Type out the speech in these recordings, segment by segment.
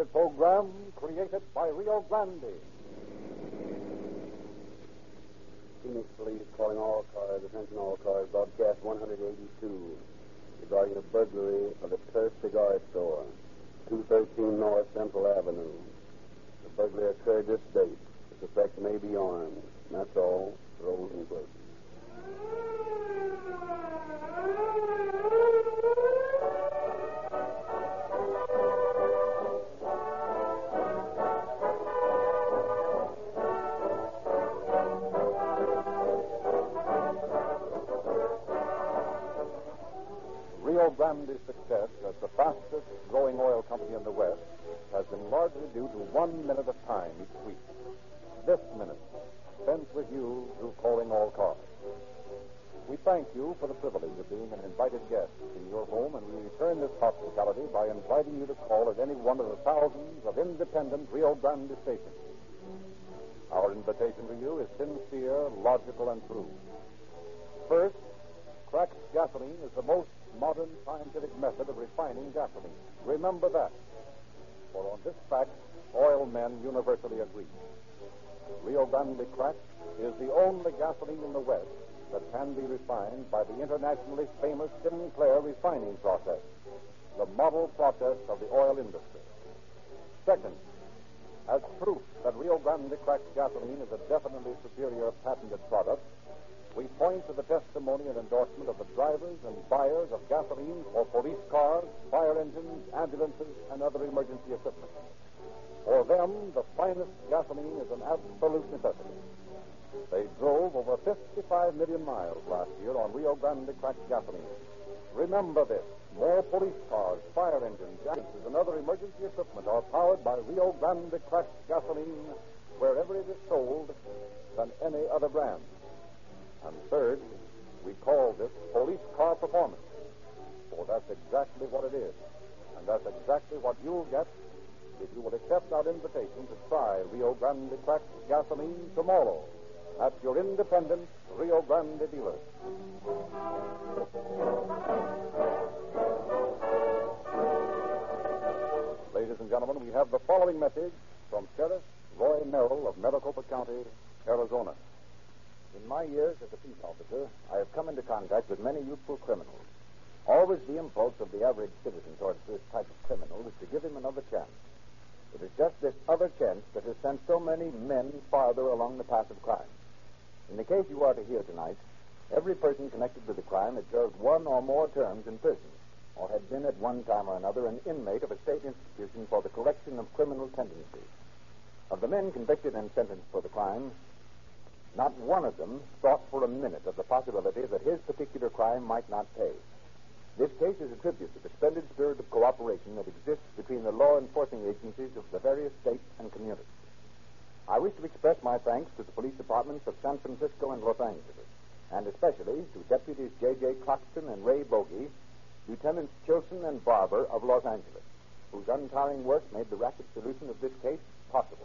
copyrighted program created by Rio Grande. Phoenix Police calling all cars, attention all cars, broadcast 182 regarding a burglary of the Turf Cigar Store, 213 North Central Avenue. The burglary occurred this date. The suspect may be armed. And that's all. Rolling place. Rio Grande's success as the fastest growing oil company in the West has been largely due to 1 minute of time each week. This minute, spent with you through calling all cars. We thank you for the privilege of being an invited guest in your home, and we return this hospitality by inviting you to call at any one of the thousands of independent Rio Grande stations. Our invitation to you is sincere, logical, and true. First, cracked gasoline is the most modern scientific method of refining gasoline. Remember that. For on this fact, oil men universally agree. Rio Grande Cracked is the only gasoline in the West that can be refined by the internationally famous Sinclair refining process, the model process of the oil industry. Second, as proof that Rio Grande Cracked gasoline is a definitely superior patented product, we point to the testimony and endorsement of the drivers and buyers of gasoline for police cars, fire engines, ambulances, and other emergency equipment. For them, the finest gasoline is an absolute necessity. They drove over 55 million miles last year on Rio Grande Cracked gasoline. Remember this. More police cars, fire engines, ambulances, and other emergency equipment are powered by Rio Grande Cracked gasoline wherever it is sold than any other brand. And third, we call this police car performance. For that's exactly what it is. And that's exactly what you'll get if you will accept our invitation to try Rio Grande Cracked gasoline tomorrow at your independent Rio Grande dealer. Ladies and gentlemen, we have the following message from Sheriff Roy Merrill of Maricopa County, Arizona. In my years as a peace officer, I have come into contact with many youthful criminals. Always the impulse of the average citizen towards this type of criminal is to give him another chance. It is just this other chance that has sent so many men farther along the path of crime. In the case you are to hear tonight, every person connected with the crime had served one or more terms in prison, or had been at one time or another an inmate of a state institution for the correction of criminal tendencies. Of the men convicted and sentenced for the crime, not one of them thought for a minute of the possibility that his particular crime might not pay. This case is a tribute to the splendid spirit of cooperation that exists between the law enforcing agencies of the various states and communities. I wish to express my thanks to the police departments of San Francisco and Los Angeles, and especially to Deputies J.J. Croxton and Ray Bogey, Lieutenants Chilson and Barber of Los Angeles, whose untiring work made the rapid solution of this case possible.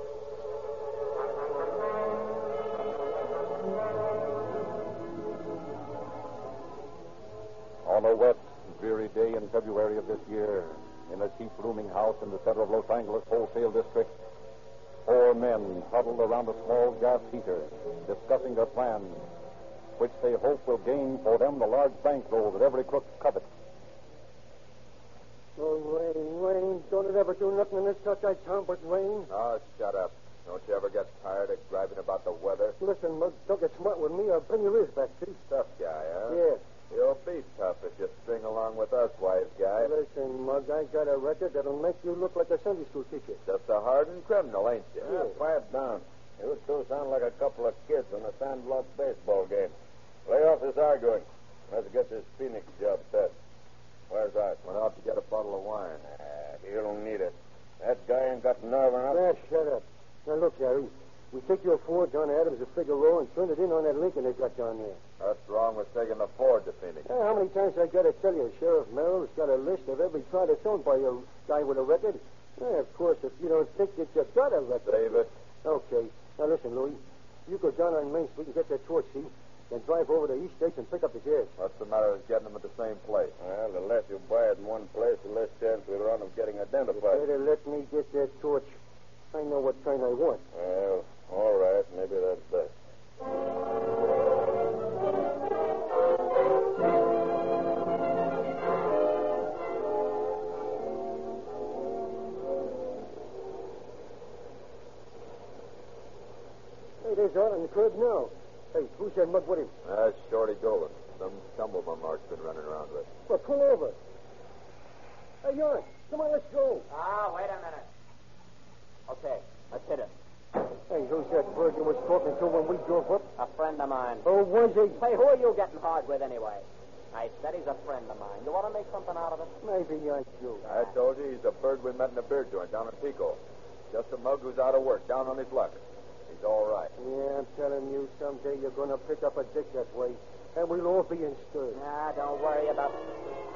On a wet, dreary day in February of this year, in a cheap rooming house in the center of Los Angeles wholesale district, 4 men huddled around a small gas heater, discussing their plans, which they hope will gain for them the large bankroll that every crook covets. Oh, rain, don't it ever do nothing in this such-like town but rain? Oh, shut up. Don't you ever get tired of griping about the weather? Listen, Mug, don't get smart with me. I'll bring your ears back, see? Tough guy, huh? Yeah. You'll be tough if you string along with us, wise guy. Listen, Mug, I got a record that'll make you look like a Sunday school teacher. Just a hardened criminal, ain't you? Yeah. Quiet down. You two sound like a couple of kids on a sandlot baseball game. Lay off this arguing. Let's get this Phoenix job set. Where's Art? Went out to get a bottle of wine. You don't need it. That guy ain't got nerve enough. Yeah, shut up. Now, look, Harry. We take your Ford down to Adams at Figueroa and turn it in on that Lincoln they got down there. What's wrong with taking the Ford to Phoenix? How many times I got to tell you, Sheriff Merrill's got a list of every car that's owned by a guy with a record? Of course, if you don't think that you've got a record. Save it. Okay. Now, listen, Louis. You go down on Main Street and get that torch, see? then drive over to East Station and pick up the gas. What's the matter with getting them at the same place? Well, the less you buy it in one place, the less chance we run of getting identified. Better let me get that torch. I know what kind I want. Well, all right. Maybe that's best. Hey, there's Art on the curb now. Hey, who's that mug with him? That's Shorty Golan. Some stumblebum Art's been running around with. Well, pull over. Hey, Art, come on, let's go. Ah, wait a minute. Okay, let's hit it. Hey, who's that bird you was talking to when we drove up? A friend of mine. Oh, was he? Hey, who are you getting hard with anyway? I said he's a friend of mine. You want to make something out of it? Maybe I do. I told you he's a bird we met in a beer joint down in Pico. Just a mug who's out of work, down on his luck. He's all right. Yeah, I'm telling you, someday you're going to pick up a dick that way, and we'll all be in stir. Nah, don't worry about it.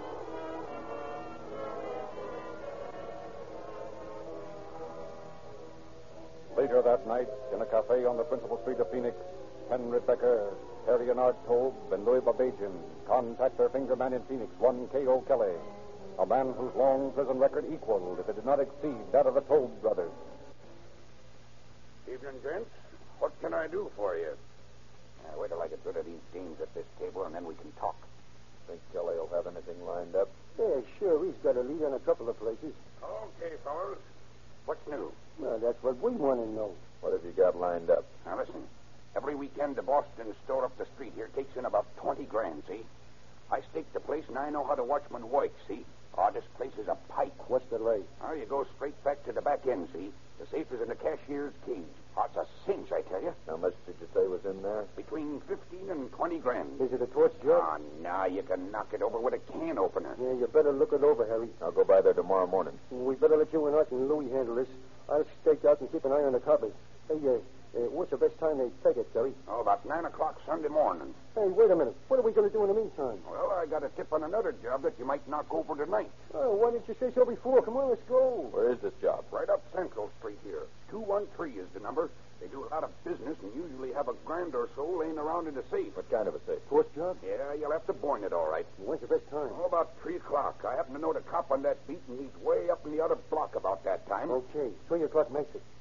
Later that night, in a cafe on the principal street of Phoenix, Henry Becker, Harry and Art Tobe, and Louis Babajian contact their finger man in Phoenix, one K.O. Kelly, a man whose long prison record equaled, if it did not exceed, that of the Tobe brothers. Evening, gents. What can I do for you? Wait till I get rid of these dames at this table, and then we can talk. Think Kelly will have anything lined up? Yeah, sure, he's got a lead on a couple of places. Okay, fellows. What's new? Well, that's what we want to know. What have you got lined up? Now, listen. Every weekend, the Boston store up the street here takes in about 20 grand, see? I staked the place, and I know how the watchman works, see? This place is a pipe. What's the lay? Now, you go straight back to the back end, see? The safe is in the cashier's cage. It's a cinch, I tell you. How much did you say was in there? Between 15 and 20 grand. Is it a torch job? Now you can knock it over with a can opener. Yeah, you better look it over, Harry. I'll go by there tomorrow morning. We better let you and Art and Louie handle this. I'll stake out and keep an eye on the coppers. Hey, what's the best time they take it, Terry? About 9 o'clock Sunday morning. Hey, wait a minute. What are we going to do in the meantime? Well, I got a tip on another job that you might knock over tonight. Oh, why didn't you say so before? Come on, let's go. Where is this job? Right up Central Street here. 213 is the number. They do a lot of business and usually have a grand or so laying around in the safe. What kind of a safe? Torch job? Yeah, you'll have to burn it all right. When's the best time? About 3 o'clock. I happen to know the cop on that beat, and he's way up in the other block about that time. Okay, 3 o'clock makes it.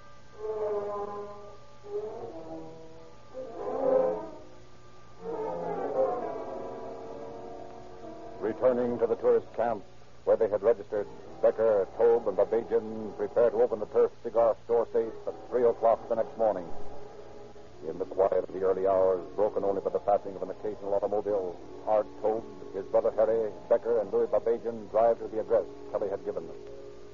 Returning to the tourist camp where they had registered, Becker, Tobe, and Babajian prepared to open the turf cigar store safe at 3 o'clock the next morning. In the quiet of the early hours, broken only by the passing of an occasional automobile, Art Tobe, his brother Harry, Becker, and Louis Babajian drive to the address Kelly had given them.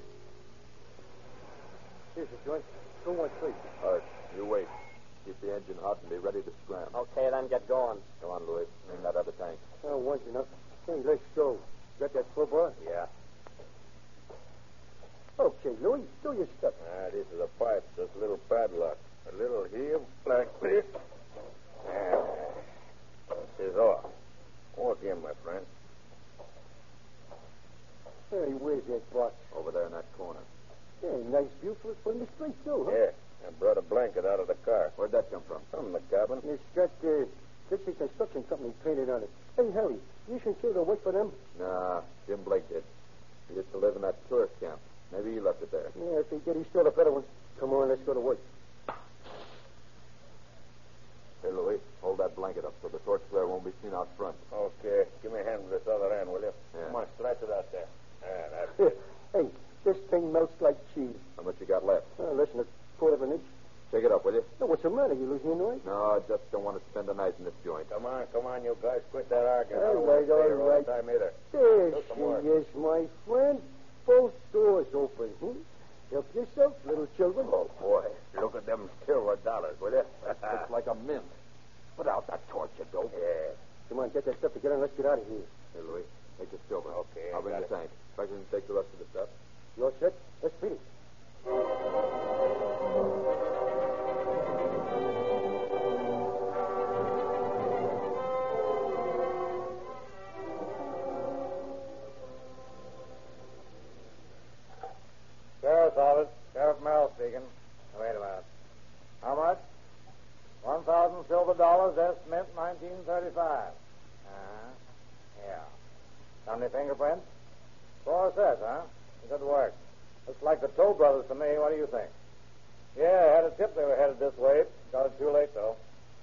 Here's the joint. 213. Art, you wait. Keep the engine hot and be ready to scram. Okay, then get going. Go on, Louis. Bring that other tank. Oh, one's enough. Hey, let's go. Got that crowbar? Yeah. Okay, Louis, do your stuff. This is a pipe, just a little padlock. A little heel, like this. This is off. Walk in, my friend. Hey, where's that box? Over there in that corner. Hey, nice view from the street, too, huh? Yeah, I brought a blanket out of the car. Where'd that come from? From the cabin. It's got Dixie Construction Company painted on it. Hey, Harry, you should sure to work for them. Nah, Jim Blake did. He used to live in that tourist camp. Maybe he left it there. Yeah, if he did, he stole a better one. Come on, let's go to work. Hey, Louis, hold that blanket up so the torch flare won't be seen out front. Okay, give me a hand with this other end, will you? Yeah. Come on, stretch it out there. That's it. Hey, this thing melts like cheese. How much you got left? Less than a quarter of an inch. Take it up, will you? Oh, what's the matter? You losing your noise? No, I just don't want to spend the night in this joint. Come on, you guys. Quit that arguing. I All don't want right, to stay here all all right. the time either. There Do some she work. is, my friend. Both doors open. Help yourself, little children. Oh, boy. Look at them silver dollars, will you? Looks like a mint. Put out that torch, you dope. Yeah. Come on, get that stuff together and let's get out of here. Hey, Louis, take the silver. Okay, I'll bring got the it. tank. If I can take the rest of the stuff. You all set? Let's beat it. Sheriff's office. Sheriff Merrill speaking. Wait a minute. How much? $1,600. silver dollars, S. Mint, 1935. Yeah. Got any fingerprints? 4 sets, huh? Good work. Looks like the Toll Brothers to me. What do you think? Yeah, I had a tip they were headed this way. Got it too late, though.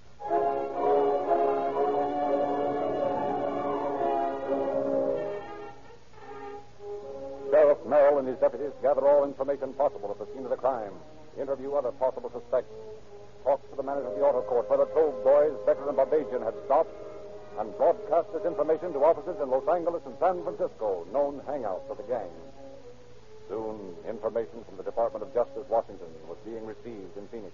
Sheriff Merrill and his deputies gather all information possible at the scene of the crime, interview other possible suspects, talk to the manager of the auto court where the Toll boys, Becker and Babajian, had stopped, and broadcast this information to officers in Los Angeles and San Francisco, known hangouts of the gang. Soon, information from the Department of Justice, Washington, was being received in Phoenix.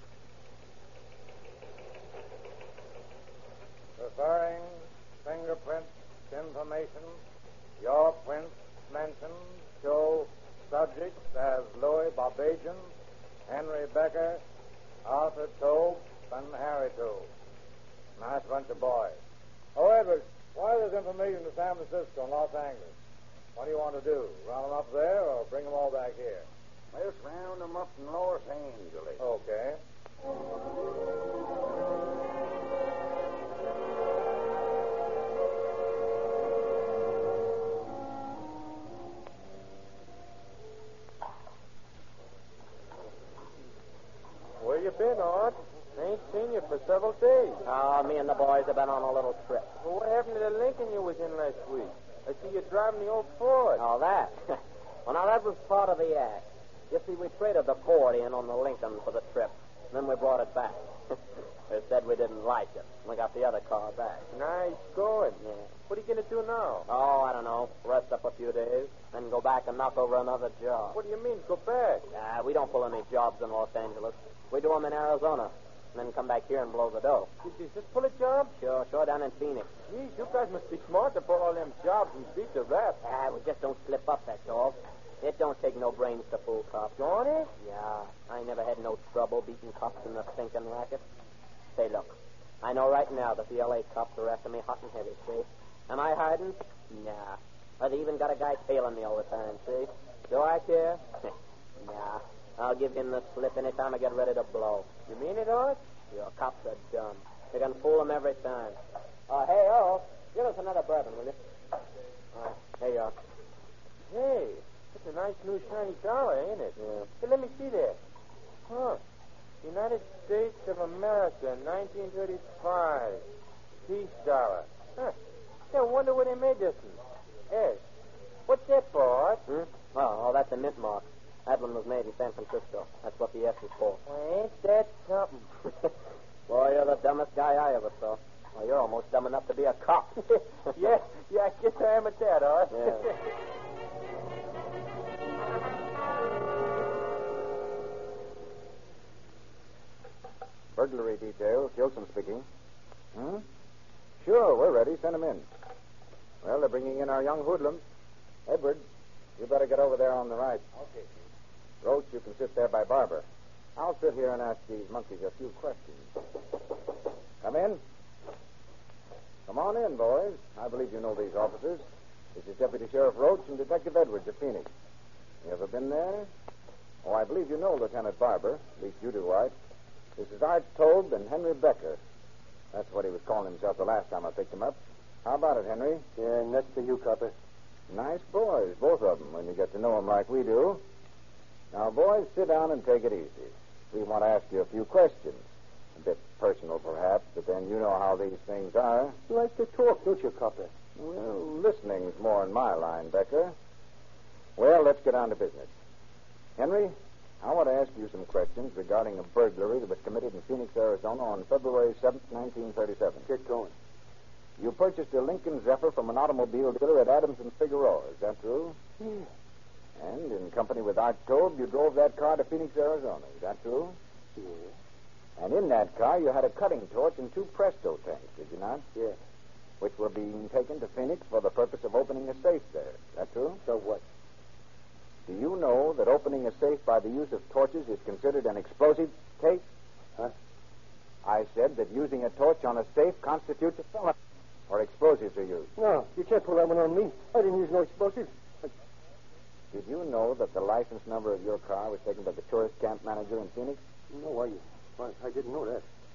Referring fingerprint information, your prints mentioned show subjects as Louis Babajian, Henry Becker, Arthur Tobe, and Harry Tobe. Nice bunch of boys. Oh, Edward, why this information to San Francisco and Los Angeles? What do you want to do? Round them up there or bring them all back here? Let's round them up in Los Angeles. Okay. Where you been, Art? Ain't seen you for several days. Me and the boys have been on a little trip. Well, what happened to the Lincoln you was in last week? I see you driving the old Ford. Oh, that? Well, now, that was part of the act. You see, we traded the Ford in on the Lincoln for the trip. Then we brought it back. They said we didn't like it. We got the other car back. Nice going. Yeah. What are you going to do now? Oh, I don't know. Rest up a few days, then go back and knock over another job. What do you mean, go back? We don't pull any jobs in Los Angeles. We do them in Arizona, and then come back here and blow the dough. Did you just pull a job? Sure, down in Phoenix. Geez, you guys must be smart to pull all them jobs and beat the rap. We just don't slip up, that's all. It don't take no brains to fool cops. Don't it? Yeah, I never had no trouble beating cops in the stinking racket. Say, look, I know right now that the L.A. cops are after me hot and heavy, see? Am I hiding? Nah. I've even got a guy tailing me all the time, see? Do I care? Nah. I'll give him the slip any time I get ready to blow. You mean it, Art? Your cops are dumb. You can fool them every time. Hey, give us another bourbon, will you? All right, here you are. Hey, that's a nice new shiny dollar, ain't it? Yeah. Hey, let me see that. Huh. United States of America, 1935. Peace dollar. Huh. I wonder where they made this one. Yes. What's that for, Art? Oh, that's a mint mark. That one was made in San Francisco. That's what the S is for. Ain't that something? Boy, you're the dumbest guy I ever saw. Well, you're almost dumb enough to be a cop. yeah, I guess I am at that, Art. Yeah. Burglary details. Gilson speaking. Sure, we're ready. Send them in. Well, they're bringing in our young hoodlum. Edward, you better get over there on the right. Okay, Roach, you can sit there by Barber. I'll sit here and ask these monkeys a few questions. Come in. Come on in, boys. I believe you know these officers. This is Deputy Sheriff Roach and Detective Edwards of Phoenix. You ever been there? Oh, I believe you know Lieutenant Barber. At least you do, right? This is Art Tobe and Henry Becker. That's what he was calling himself the last time I picked him up. How about it, Henry? Yeah, next to you, Copper. Nice boys, both of them, when you get to know them like we do. Now, boys, sit down and take it easy. We want to ask you a few questions. A bit personal, perhaps, but then you know how these things are. You like to talk, don't you, Copper? Well, listening's more in my line, Becker. Well, let's get on to business. Henry, I want to ask you some questions regarding a burglary that was committed in Phoenix, Arizona on February 7th, 1937. Get going. You purchased a Lincoln Zephyr from an automobile dealer at Adams and Figueroa. Is that true? Yeah. And in company with Art Tobe, you drove that car to Phoenix, Arizona. Is that true? Yeah. And in that car, you had a cutting torch and 2 Presto tanks, did you not? Yeah. Which were being taken to Phoenix for the purpose of opening a safe there. Is that true? So what? Do you know that opening a safe by the use of torches is considered an explosive case? Huh? I said that using a torch on a safe constitutes a felony, or explosives are used. No, you can't pull that one on me. I didn't use no explosives. Did you know that the license number of your car was taken by the tourist camp manager in Phoenix? No, I didn't know that.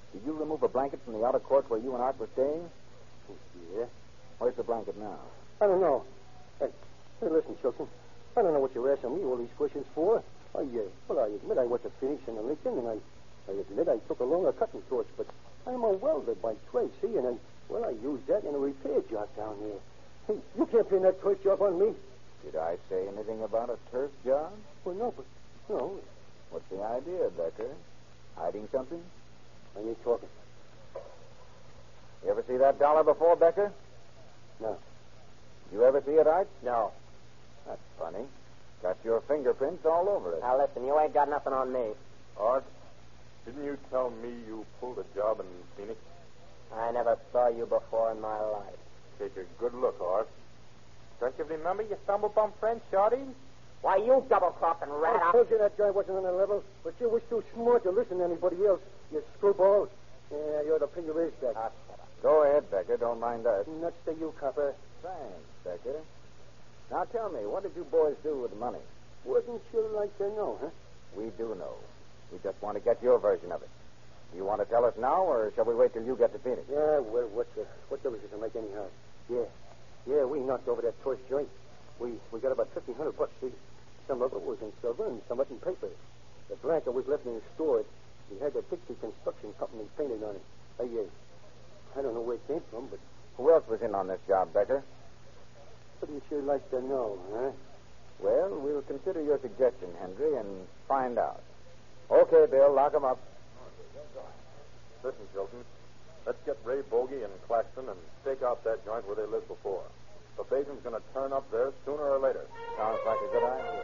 Did you remove a blanket from the outer court where you and Art were staying? Yeah. Where's the blanket now? I don't know. Hey, listen, Chilton. I don't know what you're asking me all these questions for. I admit I went to Phoenix and Lincoln, and I admit I took along a cutting torch, but I'm a welder by trade, see, and I used that in a repair job down there. Hey, you can't pin that torch job on me. Did I say anything about a turf job? Well, no, but, no. What's the idea, Becker? Hiding something? I ain't talking. You ever see that dollar before, Becker? No. You ever see it, Art? No. That's funny. Got your fingerprints all over it. Now, listen, you ain't got nothing on me. Art, didn't you tell me you pulled a job in Phoenix? I never saw you before in my life. Take a good look, Art. Don't you remember your stumble-bum friend, Shorty? Why, you double-crossing rat. I told you that guy wasn't on the level, but you was too smart to listen to anybody else. You screwball. Yeah, you ought to pay your raise back. Go ahead, Becker. Don't mind us. Nuts to you, copper. Thanks, Becker. Now tell me, what did you boys do with the money? Wouldn't you like to know, huh? We do know. We just want to get your version of it. Do you want to tell us now, or shall we wait till you get to Phoenix? Yeah, well, what difference does it make anyhow? Yeah, we knocked over that torch joint. We got about $1,500, see? Some of it was in silver and some of it in paper. The blanket was left in the store. We had the Dixie Construction Company painted on it. I don't know where it came from, but... Who else was in on this job, Becker? Wouldn't you like to know, huh? Well, we'll consider your suggestion, Henry, and find out. Okay, Bill, lock 'em up. Listen, Chilton. Let's get Ray Bogey and Claxton and stake out that joint where they lived before. The Basin's going to turn up there sooner or later. Sounds like a good idea.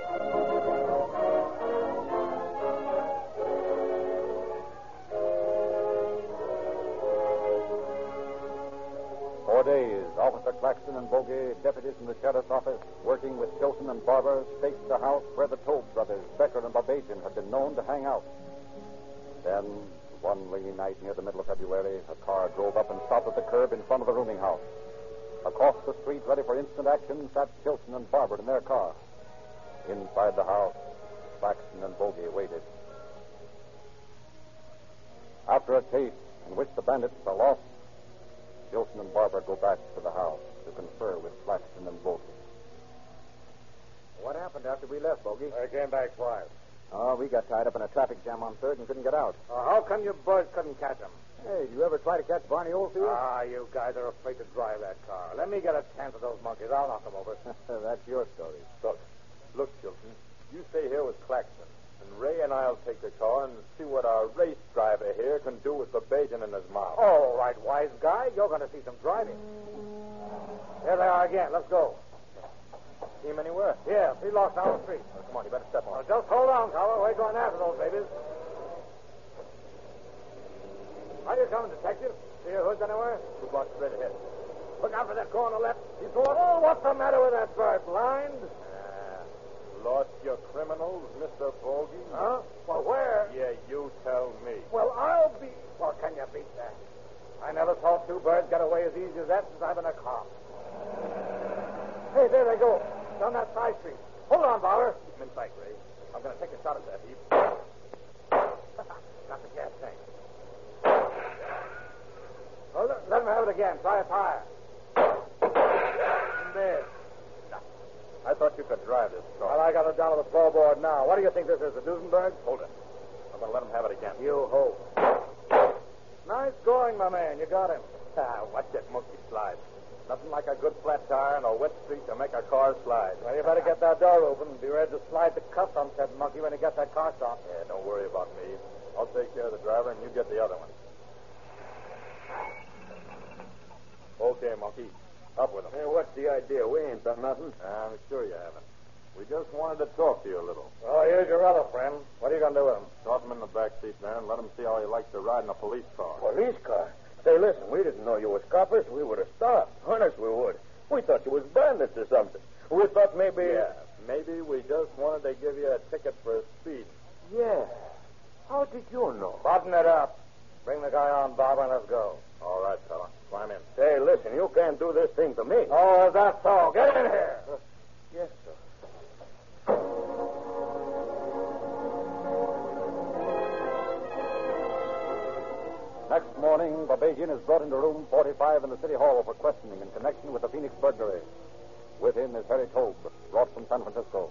For days, Officer Claxton and Bogey, deputies from the sheriff's office, working with Chilton and Barber, staked the house where the Toll brothers, Becker and Babajian, had been known to hang out. Then, one rainy night near the middle of February, a car drove up and stopped at the curb in front of the rooming house. Across the street, ready for instant action, sat Chilton and Barber in their car. Inside the house, Claxton and Bogey waited. After a chase in which the bandits are lost, Chilton and Barber go back to the house to confer with Claxton and Bogey. What happened after we left, Bogey? I came back twice. Oh, we got tied up in a traffic jam on 3rd and couldn't get out. How come you boys couldn't catch him? Hey, did you ever try to catch Barney Oldfield? You guys are afraid to drive that car. Let me get a chance at those monkeys. I'll knock them over. That's your story. Look, Chilton. You stay here with Claxton, and Ray and I'll take the car and see what our race driver here can do with the Bajan in his mouth. All right, wise guy. You're going to see some driving. Here they are again. Let's go. See him anywhere? Yeah, 3 blocks down the street. Come on, you better step on it. Just hold on, Collar. We're going after those babies. How you coming, detective? See your hoods anywhere? 2 blocks straight ahead. Look out for that car on the left. He's going. Oh, what's the matter with that bird? Blind? Lost your criminals, Mr. Bogey? Huh? Well, where? Yeah, you tell me. Well, I'll be... Well, can you beat that? I never saw 2 birds get away as easy as that since I've been a cop. Hey, there they go. Down that side street. Hold on, Bauer. Keep him in sight, Ray. I'm going to take a shot at that heap. Got the gas tank. Well, let him have it again. Try a tire. There. I thought you could drive this car. Well, I got it down to the floorboard now. What do you think this is, a Duesenberg? Hold it. I'm going to let him have it again. You hope. Nice going, my man. You got him. Watch that monkey slide. Nothing like a good flat tire and a wet street to make a car slide. Well, you better get that door open and be ready to slide the cuffs on said monkey when he gets that car stopped. Yeah, don't worry about me. I'll take care of the driver and you get the other one. Okay, monkey. Up with him. Hey, what's the idea? We ain't done nothing. I'm sure you haven't. We just wanted to talk to you a little. Oh, here's your other friend. What are you going to do with him? Toss him in the back seat there and let him see how he likes to ride in a police car. Police car? Say, listen, we didn't know you was coppers. We would have stopped. Honest, we would. We thought you was bandits or something. We thought maybe... Yeah, maybe we just wanted to give you a ticket for speed. Yeah. How did you know? Button it up. Bring the guy on, Bob, and let's go. All right, fella. Climb in. Say, listen, you can't do this thing to me. Oh, that's so. Get in here. Yes, sir. Next morning, Babajian is brought into room 45 in the City Hall for questioning in connection with the Phoenix burglary. With him is Harry Tobe, brought from San Francisco.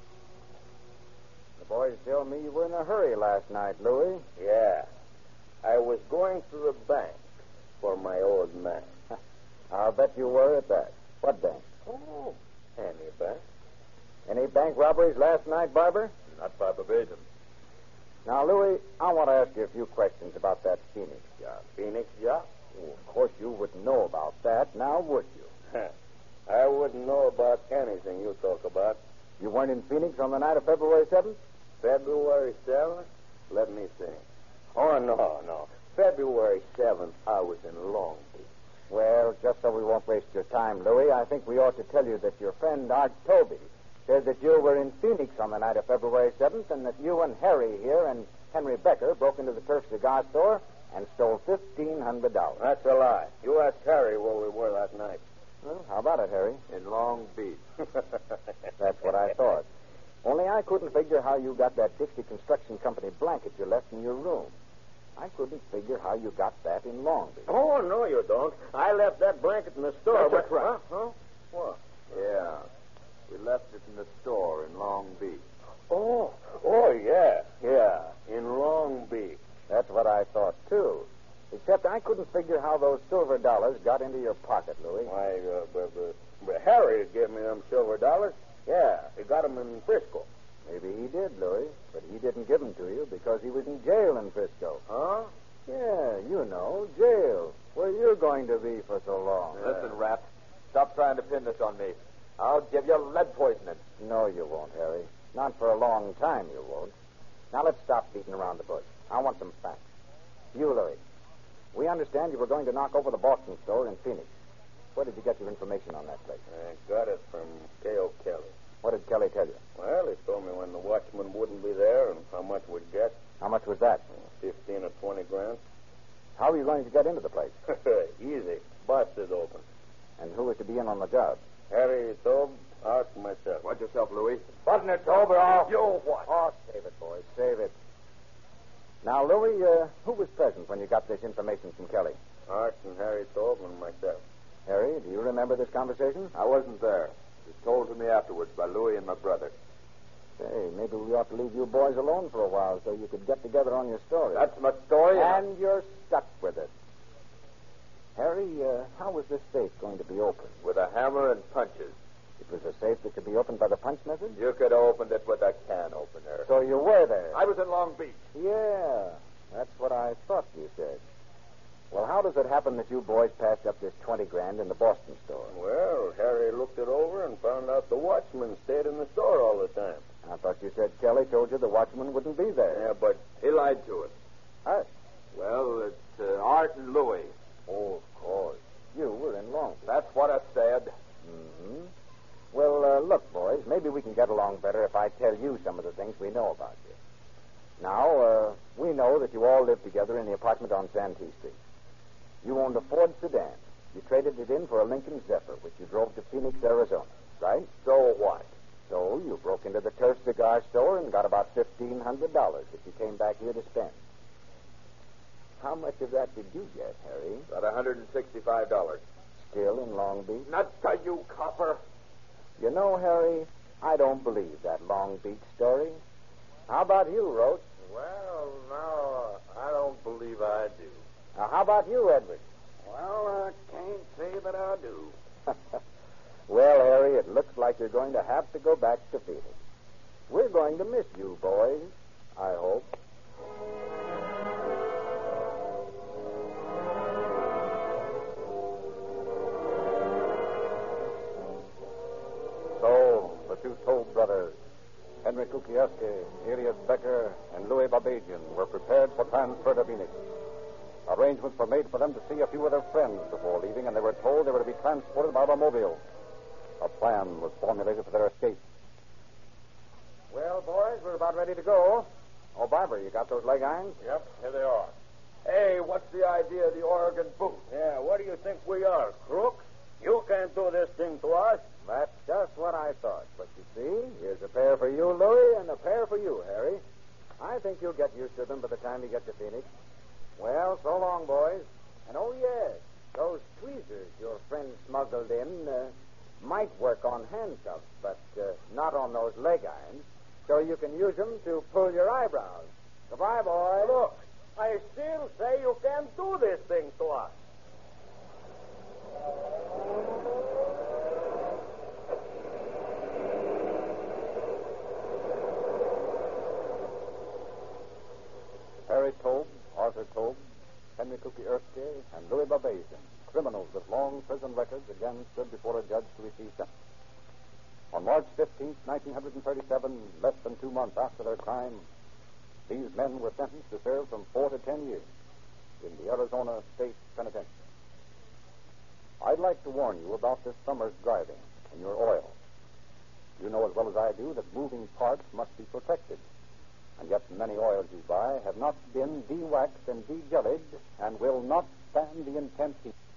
The boys tell me you were in a hurry last night, Louis. Yeah. I was going to the bank for my old man. I'll bet you were at that. What bank? Oh, any bank. Any bank robberies last night, Barber? Not by Babajian. Now, Louis, I want to ask you a few questions about that Phoenix job. Phoenix job? Oh, of course, you wouldn't know about that, now would you? I wouldn't know about anything you talk about. You weren't in Phoenix on the night of February 7th? February 7th? Let me think. Oh, no. February 7th, I was in Long Beach. Well, just so we won't waste your time, Louis, I think we ought to tell you that your friend Art Toby says that you were in Phoenix on the night of February 7th and that you and Harry here and Henry Becker broke into the Turf Cigar Store and stole $1,500. That's a lie. You asked Harry where we were that night. Well, how about it, Harry? In Long Beach. That's what I thought. Only I couldn't figure how you got that Dixie Construction Company blanket you left in your room. I couldn't figure how you got that in Long Beach. Oh, no, you don't. I left that blanket in the store. That's right. Huh? What? Yeah. We left it in the store in Long Beach. Oh, yeah. Yeah, in Long Beach. That's what I thought, too. Except I couldn't figure how those silver dollars got into your pocket, Louis. Why, but Harry gave me them silver dollars. Yeah, he got them in Frisco. Maybe he did, Louis, but he didn't give them to you because he was in jail in Frisco. Huh? Yeah, you know, jail, where you're going to be for so long. Listen, Rat, stop trying to pin this on me. I'll give you lead poisoning. No, you won't, Harry. Not for a long time, you won't. Now, let's stop beating around the bush. I want some facts. You, Louis, we understand you were going to knock over the Boston store in Phoenix. Where did you get your information on that place? I got it from K.O. Kelly. What did Kelly tell you? Well, he told me when the watchman wouldn't be there and how much we'd get. How much was that? 15 or 20 grand. How are you going to get into the place? Easy. Busted open. And who was to be in on the job? Harry Tobe, Art, and myself. Watch yourself, Louis. Button it, Tobe, or off. You what? Oh, save it, boys. Save it. Now, Louis, who was present when you got this information from Kelly? Art and Harry Tobe and myself. Harry, do you remember this conversation? I wasn't there. It was told to me afterwards by Louis and my brother. Say, maybe we ought to leave you boys alone for a while so you could get together on your story. That's my story. And you're stuck with it. Harry, how was this safe going to be opened? With a hammer and punches. It was a safe that could be opened by the punch method? You could have opened it with a can opener. So you were there? I was in Long Beach. Yeah, that's what I thought you said. Well, how does it happen that you boys passed up this 20 grand in the Boston store? Well, Harry looked it over and found out the watchman stayed in the store all the time. I thought you said Kelly told you the watchman wouldn't be there. Yeah, but He lied to us. Art? Well, it's Art and Louis. Oh, of course. You were in Long Beach. That's what I said. Mm-hmm. Well, look, boys, maybe we can get along better if I tell you some of the things we know about you. Now, we know that you all live together in the apartment on Santee Street. You owned a Ford sedan. You traded it in for a Lincoln Zephyr, which you drove to Phoenix, Arizona, right? So what? So you broke into the Turf Cigar Store and got about $1,500 that you came back here to spend. How much of that did you get, Harry? About $165. Still in Long Beach? Not to you, copper. You know, Harry, I don't believe that Long Beach story. How about you, Roach? Well, now, I don't believe I do. Now, how about you, Edward? Well, I can't say that I do. Well, Harry, it looks like you're going to have to go back to Phoenix. We're going to miss you, boys. I hope. So, the two Tobe brothers, Henry Kukieski, Elias Becker, and Louis Babajian, were prepared for transfer to Phoenix. Arrangements were made for them to see a few of their friends before leaving, and they were told they were to be transported by automobile. A plan was formulated for their escape. Well, boys, we're about ready to go. Oh, Barber, you got those leg irons? Yep, here they are. Hey, what's the idea of the Oregon boot? Yeah, what do you think we are, crooks? You can't do this thing to us. That's just what I thought. But you see, here's a pair for you, Louis, and a pair for you, Harry. I think you'll get used to them by the time you get to Phoenix. Well, so long, boys. And oh, yes, those tweezers your friend smuggled in might work on handcuffs, but not on those leg irons. So you can use them to pull your eyebrows. Goodbye, boys. Look, I still say you can't do this thing to us. Harry Tobe, Arthur Tobe, Henry Cookie Erskine, and Louis Babazian, criminals with long prison records, again stood before a judge to receive sentence. On March 15, 1937, less than 2 months after their crime, these men were sentenced to serve from 4 to 10 years in the Arizona State Penitentiary. I'd like to warn you about this summer's driving in your oil. You know as well as I do that moving parts must be protected. And yet many oils you buy have not been de-waxed and de-jellied and will not stand the intense heat.